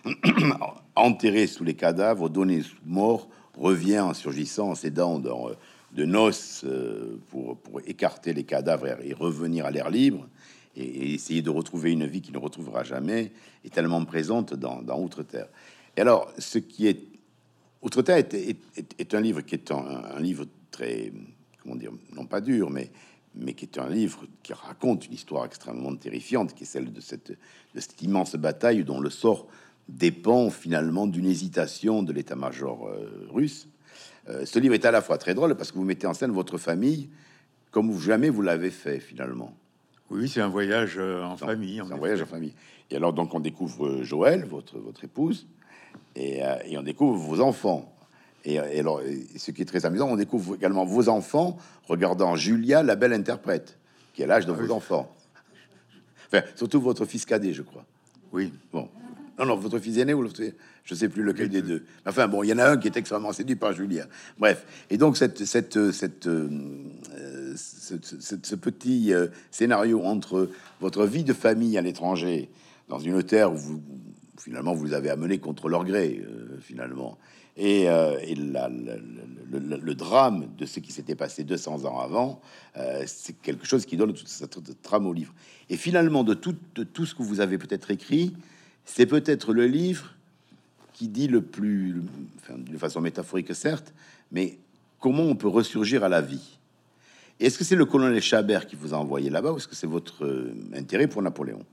enterré sous les cadavres, donné sous mort, revient en surgissant, en s'aidant de, de noces euh, pour, pour écarter les cadavres et, et revenir à l'air libre et, et essayer de retrouver une vie qu'il ne retrouvera jamais, est tellement présente dans, dans Outre-Terre. Et alors, ce qui est Outre-Terre est, est, est- est un livre qui est un, un livre très, comment dire, non pas dur, mais, mais qui est un livre qui raconte une histoire extrêmement terrifiante, qui est celle de cette, de cette immense bataille dont le sort dépend finalement d'une hésitation de l'état-major euh, russe. Euh, ce livre est à la fois très drôle parce que vous mettez en scène votre famille comme jamais vous l'avez fait finalement. Oui, c'est un voyage euh, en Non, famille. en c'est un effet. voyage en famille. Et alors donc on découvre euh, Joël, votre votre épouse, et, euh, et on découvre vos enfants. Et, et alors, et ce qui est très amusant, on découvre également vos enfants regardant Julia, la belle interprète, qui est l'âge de Ah vos oui. enfants. Enfin, surtout votre fils cadet, je crois. Oui. Bon, non, non, votre fils aîné ou l'autre, je sais plus lequel Les des deux. deux. Enfin, bon, il y en a un qui est extrêmement séduit par Julia. Bref, et donc cette, cette, cette, euh, euh, ce, ce- ce petit euh, scénario entre votre vie de famille à l'étranger, dans une terre où vous, finalement vous les avez amenés contre leur gré, euh, finalement, et, euh, et la- la- le, le- le drame de ce qui s'était passé deux cents ans avant, euh, c'est quelque chose qui donne toute cette trame au livre. Et finalement, de tout, de tout ce que vous avez peut-être écrit, c'est peut-être le livre qui dit le plus, le- enfin, de façon métaphorique certes, mais comment on peut ressurgir à la vie. Est-ce que c'est le colonel Chabert qui vous a envoyé là-bas ou est-ce que c'est votre euh, intérêt pour Napoléon?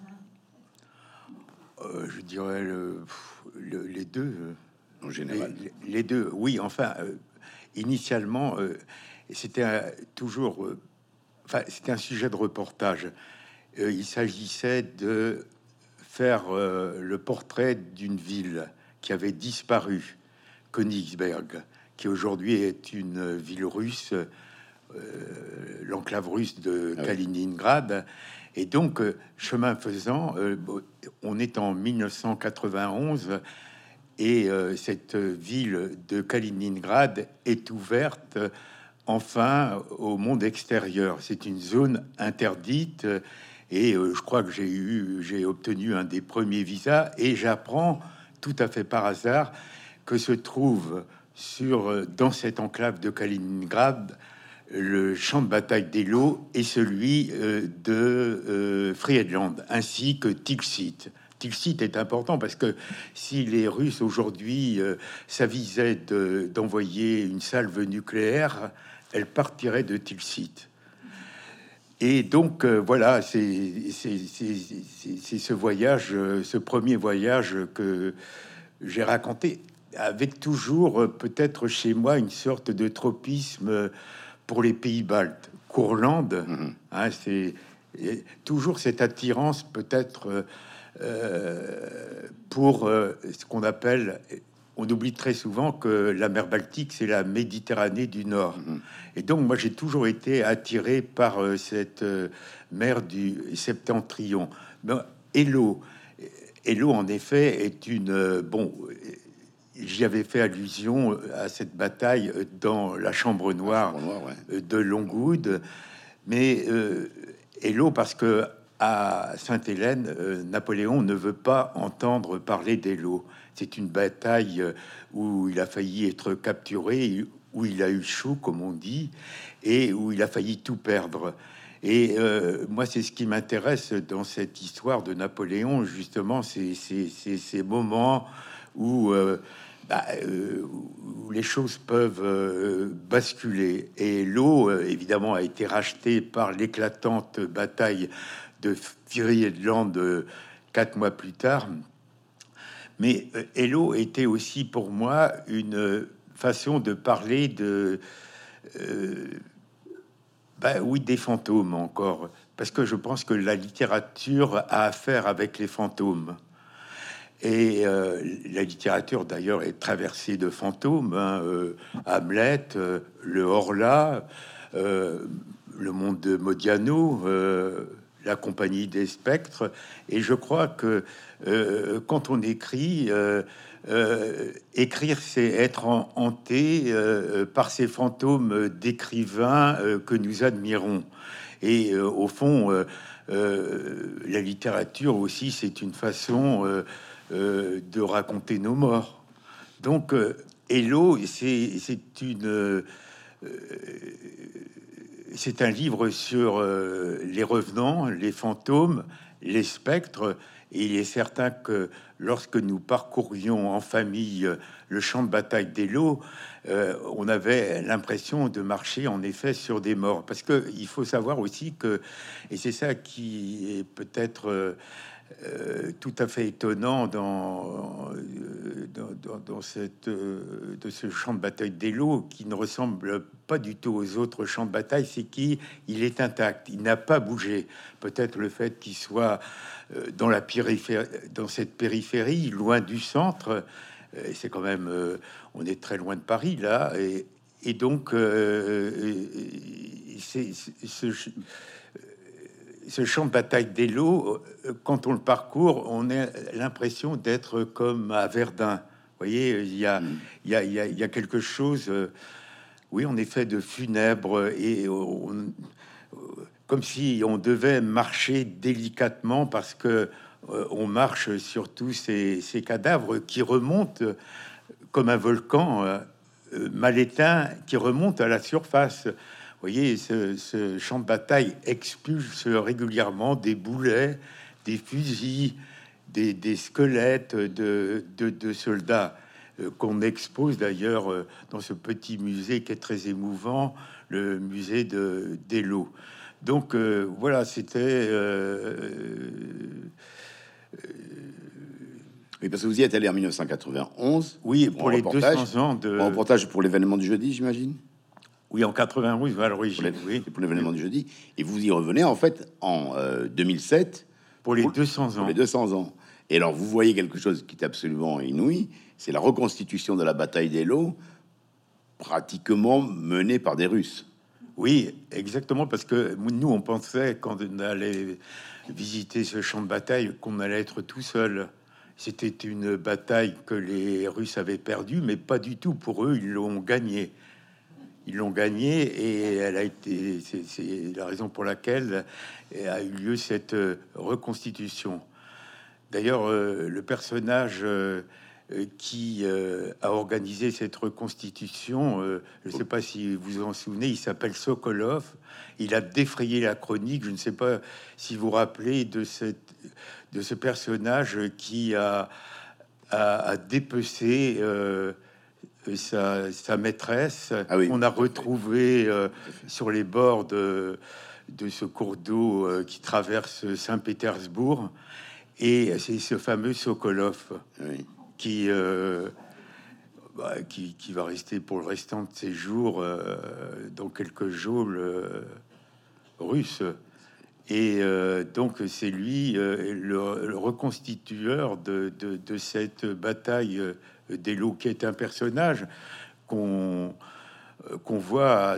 Euh, je dirais le- pff, le- les deux. euh, En Les, général, les- les deux, oui. Enfin, euh, initialement, euh, c'était un- toujours, euh, enfin, c'était un sujet de reportage. Euh, il s'agissait de faire euh, le portrait d'une ville qui avait disparu, Königsberg, qui aujourd'hui est une ville russe, euh, l'enclave russe de Ah oui. Kaliningrad. Et donc, euh, chemin faisant, euh, bon, on est en mille neuf cent quatre-vingt-onze et euh, cette ville de Kaliningrad est ouverte euh, enfin au monde extérieur. C'est une zone interdite euh, et euh, je crois que j'ai eu, j'ai obtenu un des premiers visas et j'apprends tout à fait par hasard que se trouve sur euh, dans cette enclave de Kaliningrad le champ de bataille d'Eylau et celui euh, de euh, Friedland, ainsi que Tilsit. Tilsit est important parce que si les Russes aujourd'hui euh, s'avisaient de- d'envoyer une salve nucléaire, elle partirait de Tilsit. Et donc euh, voilà, c'est c'est- c'est- c'est- c'est ce voyage, euh, ce premier voyage que j'ai raconté, avec toujours euh, peut-être chez moi une sorte de tropisme euh, pour les pays baltes. Courlande, Mhm. hein, c'est et toujours cette attirance peut-être euh, euh, pour euh, ce qu'on appelle, on oublie très souvent que la mer Baltique, c'est la Méditerranée du Nord. Mhm. Et donc, moi, j'ai toujours été attiré par euh, cette euh, mer du septentrion. Mais Hello, Hello, en effet, est une... euh, bon, euh, j'y avais fait allusion à cette bataille euh, dans la Chambre Noire Chambre Noire, ouais. euh, de Longwood. Mais euh, Hello, parce que à Sainte-Hélène, euh, Napoléon ne veut pas entendre parler d'Eylau. C'est une bataille euh, où il a failli être capturé, où il a eu chaud, comme on dit, et où il a failli tout perdre. Et euh, moi, c'est ce qui m'intéresse dans cette histoire de Napoléon, justement, c'est c'est- c'est ces moments où, euh, bah, euh, où les choses peuvent euh, basculer. Et l'eau, euh, évidemment, a été rachetée par l'éclatante bataille de Friedland euh, quatre mois plus tard. Mais euh, Hello était aussi pour moi une façon de parler de, euh, bah oui, des fantômes encore, parce que je pense que la littérature a affaire avec les fantômes. Et euh, la littérature, d'ailleurs, est traversée de fantômes. Hein, euh, Hamlet, euh, le Horla, euh, le monde de Modiano, euh, la compagnie des spectres. Et je crois que euh, quand on écrit, euh, euh, écrire, c'est être en- hanté euh, par ces fantômes d'écrivains euh, que nous admirons. Et euh, au fond, euh, euh, la littérature aussi, c'est une façon euh, euh, de raconter nos morts. Donc, euh, Hello, c'est c'est une euh, c'est un livre sur euh, les revenants, les fantômes, les spectres. Et il est certain que lorsque nous parcourions en famille euh, le champ de bataille d'Elo, euh, on avait l'impression de marcher en effet sur des morts. Parce que il faut savoir aussi que, et c'est ça qui est peut-être euh, euh, tout à fait étonnant dans, euh, dans, dans, dans cette, euh, de ce champ de bataille d'Elo, qui ne ressemble pas du tout aux autres champs de bataille, c'est qu'il il est intact, il n'a pas bougé. Peut-être le fait qu'il soit euh, dans la périphérie, dans cette périphérie, loin du centre, euh, c'est quand même, euh, on est très loin de Paris là, et, et donc euh, c'est ce ce champ de bataille d'Elo, euh, quand on le parcourt, on a l'impression d'être comme à Verdun. Vous voyez, il y a, Mm. il y a, il y a, il y a quelque chose, euh, oui, en effet, de funèbre et on- comme si on devait marcher délicatement parce que euh, on marche sur tous ces, ces cadavres qui remontent comme un volcan euh, euh, mal éteint qui remonte à la surface. Vous voyez, ce, ce champ de bataille expulse régulièrement des boulets, des fusils, des, des squelettes de, de, de soldats euh, qu'on expose d'ailleurs euh, dans ce petit musée qui est très émouvant, le musée de d'Elo. Donc euh, voilà, c'était euh, Oui, parce que vous y êtes allé en mille neuf cent quatre-vingt-onze oui pour un pour les reportage, deux cents ans un de reportage pour l'événement du jeudi, j'imagine. oui en quatre-vingt-onze à Pour l'origine, l'é- oui. pour l'événement du jeudi, et vous y revenez en fait en euh, deux mille sept Pour les pour, deux cents pour les ans. deux cents ans. Et alors vous voyez quelque chose qui est absolument inouï, c'est la reconstitution de la bataille d'Eylau, pratiquement menée par des Russes. Oui, exactement, parce que nous, on pensait, quand on allait visiter ce champ de bataille, qu'on allait être tout seul. C'était une bataille que les Russes avaient perdue, mais pas du tout. Pour eux, ils l'ont gagnée. Ils l'ont gagnée et elle a été... C'est c'est la raison pour laquelle a eu lieu cette euh, reconstitution. D'ailleurs, euh, le personnage euh, euh, qui euh, a organisé cette reconstitution, euh, je ne sais pas si vous vous en souvenez, il s'appelle Sokolov. Il a défrayé la chronique. Je ne sais pas si vous vous rappelez de, cette, de ce personnage qui a, a, a dépecé euh, sa, sa maîtresse, Ah oui, qu'on a tout à fait, retrouvée euh, tout à fait. sur les bords de, de ce cours d'eau euh, qui traverse Saint-Pétersbourg. Et c'est ce fameux Sokolov Oui. qui, euh, bah, qui, qui va rester pour le restant de ses jours euh, dans quelques geôles euh, russes. Et euh, donc c'est lui euh, le, le reconstitueur de, de, de cette bataille euh, d'Eylau, qui est un personnage qu'on euh, qu'on voit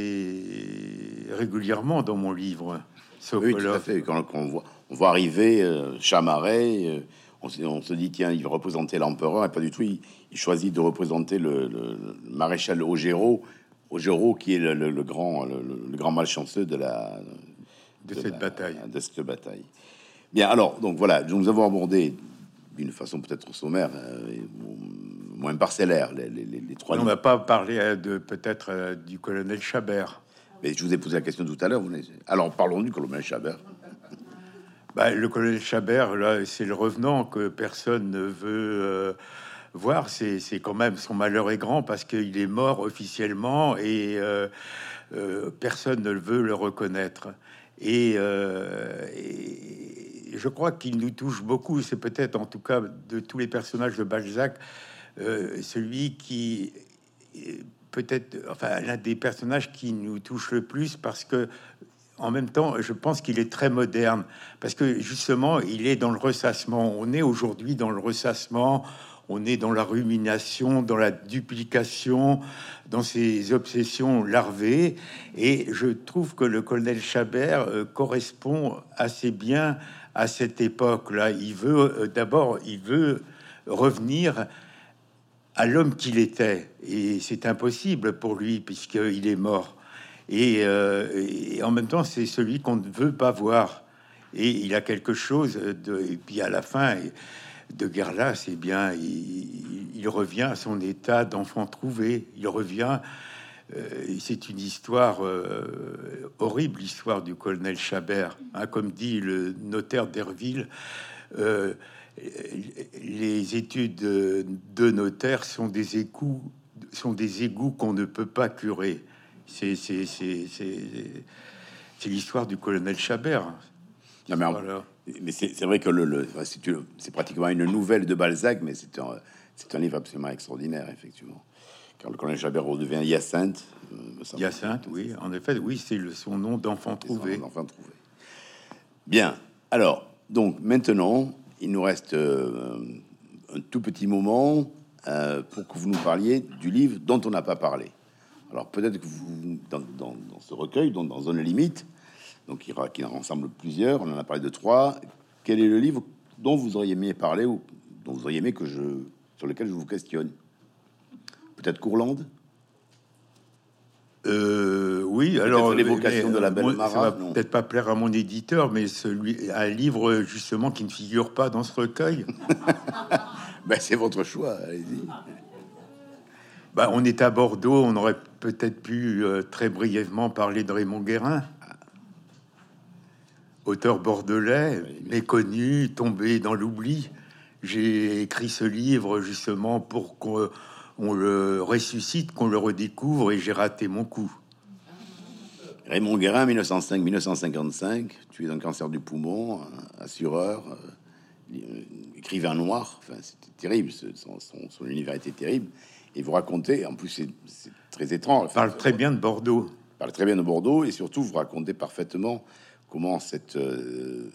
assez régulièrement dans mon livre, Oui, tout à Sokolov. fait. Quand, quand on voit, on voit arriver euh, Chamaret, euh, on, se- on se dit tiens, il représentait l'empereur, et pas du tout. Il, il choisit de représenter le, le- le maréchal Augereau, Augereau qui est le, le- le grand, le, le- le grand malchanceux de la De de, cette bataille. la, de cette bataille. Bien, alors, donc voilà, nous avons abordé d'une façon peut-être sommaire, euh, et moins parcellaire, les, les- les- les trois Et on livres. n'a pas parlé euh, de peut-être euh, du colonel Chabert. Mais je vous ai posé la question tout à l'heure. Vous n'avez- Alors, parlons du colonel Chabert. Bah, le colonel Chabert, là, c'est le revenant que personne ne veut euh, voir, c'est c'est quand même son malheur est grand parce qu'il est mort officiellement et euh, euh, personne ne veut le reconnaître. Et, euh, et je crois qu'il nous touche beaucoup. C'est peut-être, en tout cas, de tous les personnages de Balzac, euh, celui qui est peut-être, enfin, l'un des personnages qui nous touche le plus parce que, en même temps, je pense qu'il est très moderne parce que justement, il est dans le ressassement. On est aujourd'hui dans le ressassement. On est dans la rumination, dans la duplication, dans ces obsessions larvées. Et je trouve que le colonel Chabert euh, correspond assez bien à cette époque-là. Il veut euh, d'abord, il veut revenir à l'homme qu'il était. Et c'est impossible pour lui puisqu'il est mort. Et, euh, et en même temps, c'est celui qu'on ne veut pas voir. Et il a quelque chose de... Et puis à la fin... de Guerlain, c'est bien, il, il revient à son état d'enfant trouvé. Il revient. Euh, c'est une histoire euh, horrible, l'histoire du colonel Chabert. Hein, comme dit le notaire d'Herville, euh, les études de notaire sont des égouts, sont des égouts qu'on ne peut pas curer. C'est c'est c'est c'est c'est l'histoire du colonel Chabert. Non, mais, en- Voilà. mais c'est c'est vrai que le, le- enfin, c'est une- c'est pratiquement une nouvelle de Balzac, mais c'est un, c'est un livre absolument extraordinaire, effectivement. Car le colonel Chabert redevient Hyacinthe. euh, me semble. Hyacinthe, oui, en effet, oui, c'est le- son nom d'enfant C'est son trouvé. enfant trouvé. Bien. Alors, donc maintenant, il nous reste euh, un tout petit moment euh, pour que vous nous parliez du livre dont on n'a pas parlé. Alors peut-être que vous, dans, dans- dans ce recueil, dont dans Zone Limite, donc il, ra- qui en rassemble plusieurs, on en a parlé de trois. Quel est le livre dont vous auriez aimé parler ou dont vous auriez aimé que je, sur lequel je vous questionne? Peut-être Courlande. Euh, oui, Peut-être alors l'évocation mais, de la euh, belle moi, ça va Mara. Non. peut-être pas plaire à mon éditeur, mais celui, un livre justement qui ne figure pas dans ce recueil. Ben, c'est votre choix. Allez-y. Bah, on est à Bordeaux, on aurait peut-être pu euh, très brièvement parler de Raymond Guérin, auteur bordelais, méconnu, tombé dans l'oubli. J'ai écrit ce livre justement pour qu'on on le ressuscite, qu'on le redécouvre, et j'ai raté mon coup. Raymond Guérin, mille neuf cent cinq mille neuf cent cinquante-cinq, tué d'un cancer du poumon, euh, assureur, euh, écrivain noir. Enfin, c'était terrible. ce- Son, son- son univers était terrible. Et vous racontez, en plus, c'est c'est très étrange. Enfin, Parle très bien de Bordeaux. parle très bien de Bordeaux, et surtout, vous racontez parfaitement comment cette euh,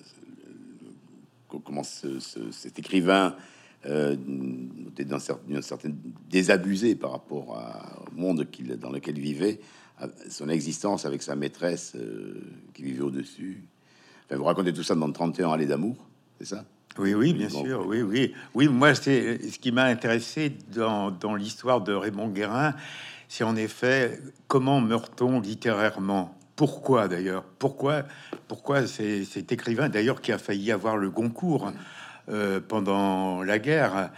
co- comment ce- ce- cet écrivain euh, était d'un cer- d'une certaine désabusé par rapport à- au monde qu'il dans lequel il vivait, à son existence avec sa maîtresse euh, qui vivait au-dessus. Enfin, vous racontez tout ça dans trente et un allées d'amour, c'est ça? Oui, oui, bien Bon, sûr, oui, oui. Oui, moi, c'est ce qui m'a intéressé dans, dans l'histoire de Raymond Guérin, c'est en effet comment meurt-on littérairement? Pourquoi d'ailleurs? Pourquoi, pourquoi c'est cet écrivain d'ailleurs qui a failli avoir le Goncourt euh, pendant la guerre?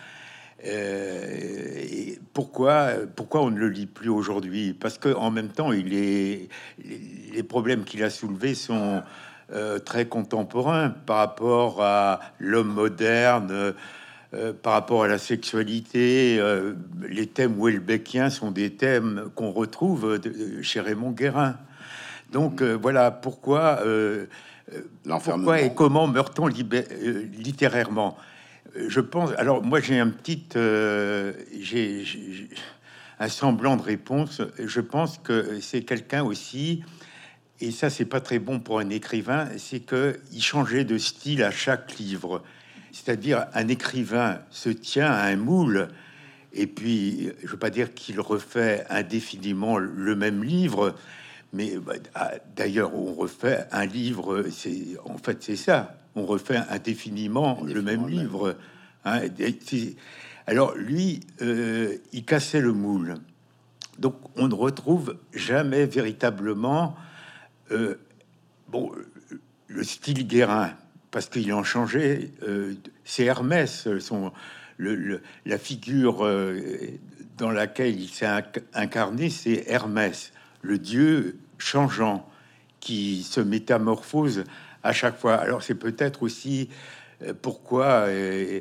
Euh, et pourquoi, pourquoi on ne le lit plus aujourd'hui? Parce que en même temps, il est les, les problèmes qu'il a soulevés sont euh, très contemporains par rapport à l'homme moderne, euh, par rapport à la sexualité. Euh, les thèmes welbeckiens sont des thèmes qu'on retrouve de- chez Raymond Guérin. Donc euh, voilà pourquoi, euh, euh, l'enfermement. pourquoi et comment meurt-on libé- euh, littérairement? Euh, Je pense. Alors moi j'ai un petit, euh, j'ai j'ai- j'ai un semblant de réponse. Je pense que c'est quelqu'un aussi, et ça c'est pas très bon pour un écrivain, c'est que il changeait de style à chaque livre. C'est-à-dire un écrivain se tient à un moule. Et puis, je veux pas dire qu'il refait indéfiniment le même livre, mais bah, ah, d'ailleurs, on refait un livre, c'est en fait c'est ça, on refait indéfiniment le même Indéfiniment le même. livre. Hein. Et c'est- Alors lui, euh, il cassait le moule, donc on ne retrouve jamais véritablement euh, bon le style Guérin, parce qu'il en changeait. Euh, c'est Hermès, son le, le- la figure euh, dans laquelle il s'est inc- incarné, c'est Hermès, le dieu changeant qui se métamorphose à chaque fois. Alors c'est peut-être aussi euh, pourquoi euh,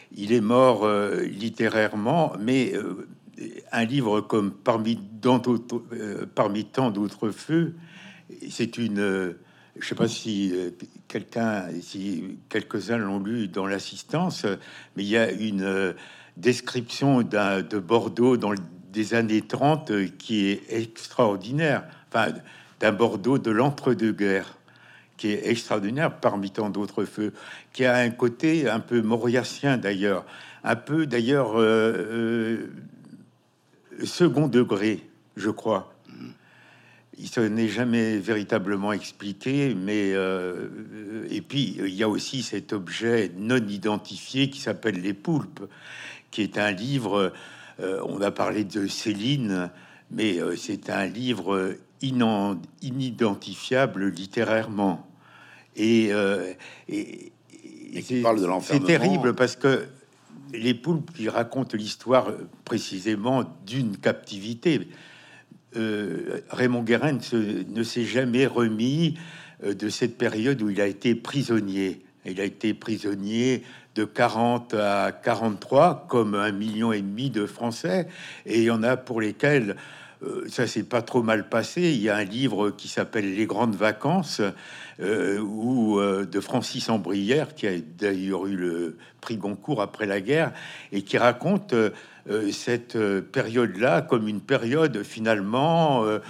il est mort euh, littérairement, mais euh, un livre comme Parmi, dans d'autres- euh, parmi tant d'autres feux, c'est une... euh, je sais pas si euh, quelqu'un, si quelques-uns l'ont lu dans l'assistance, mais il y a une euh, description d'un, de Bordeaux dans le- des années trente euh, qui est extraordinaire. Enfin, d'un Bordeaux de l'entre-deux-guerres qui est extraordinaire parmi tant d'autres feux, qui a un côté un peu mauriacien d'ailleurs, un peu d'ailleurs euh, euh, second degré, je crois. Il se n'est jamais véritablement expliqué, mais euh, et puis il y a aussi cet objet non identifié qui s'appelle Les Poulpes, qui est un livre. Euh, on a parlé de Céline, mais euh, c'est un livre inan- inidentifiable littérairement. Et, euh, et, Et et qui c'est parle de c'est l'enfermement. terrible parce que Les Poulpes qui racontent l'histoire euh, précisément d'une captivité. Euh, Raymond Guérin ne, se- ne s'est jamais remis euh, de cette période où il a été prisonnier. Il a été prisonnier de quarante à quarante-trois, comme un million et demi de Français, et il y en a pour lesquels euh, ça s'est pas trop mal passé. Il y a un livre qui s'appelle Les Grandes Vacances, euh, ou euh, de Francis Ambrière, qui a d'ailleurs eu le prix Goncourt après la guerre, et qui raconte euh, euh, cette euh, période-là comme une période finalement euh,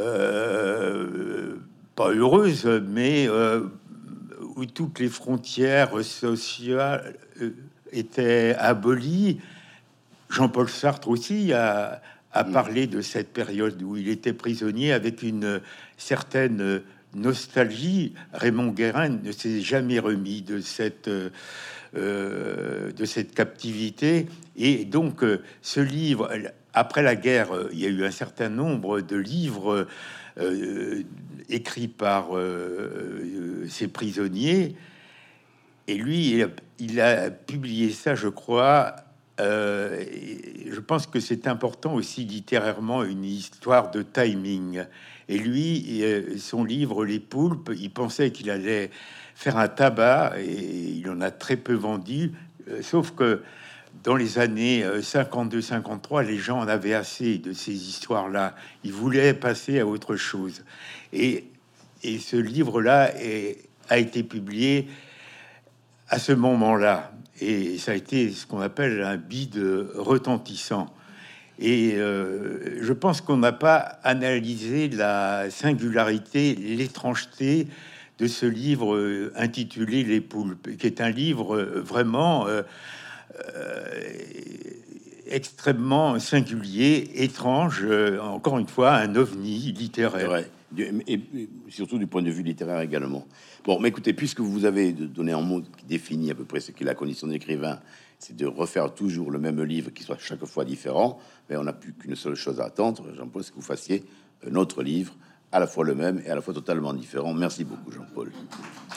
euh, pas heureuse, mais euh, où toutes les frontières sociales euh, étaient abolies. Jean-Paul Sartre aussi a, a Mm. parlé de cette période où il était prisonnier avec une certaine nostalgie. Raymond Guérin ne s'est jamais remis de cette, euh, de cette captivité. Et donc, euh, ce livre, après la guerre, euh, il y a eu un certain nombre de livres euh, écrits par euh, ces prisonniers. Et lui, il a, il a publié ça, je crois. Euh, et je pense que c'est important aussi littérairement, une histoire de timing. Et lui, euh, son livre Les Poulpes, il pensait qu'il allait faire un tabac et il en a très peu vendu. Euh, sauf que dans les années euh, cinquante-deux cinquante-trois, les gens en avaient assez de ces histoires-là. Ils voulaient passer à autre chose. Et, et ce livre-là est- a été publié à ce moment-là. Et ça a été ce qu'on appelle un bide retentissant. Et euh, je pense qu'on n'a pas analysé la singularité, l'étrangeté de ce livre euh, intitulé Les Poulpes, qui est un livre euh, vraiment euh, euh, extrêmement singulier, étrange, euh, encore une fois, un ovni C'est littéraire. vrai. Du- Et, et surtout du point de vue littéraire également. Bon, mais écoutez, puisque vous avez donné un mot qui définit à peu près ce qu'est la condition d'écrivain, c'est de refaire toujours le même livre qui soit chaque fois différent, mais on n'a plus qu'une seule chose à attendre, Jean-Paul, c'est que vous fassiez un autre livre, à la fois le même et à la fois totalement différent. Merci beaucoup, Jean-Paul.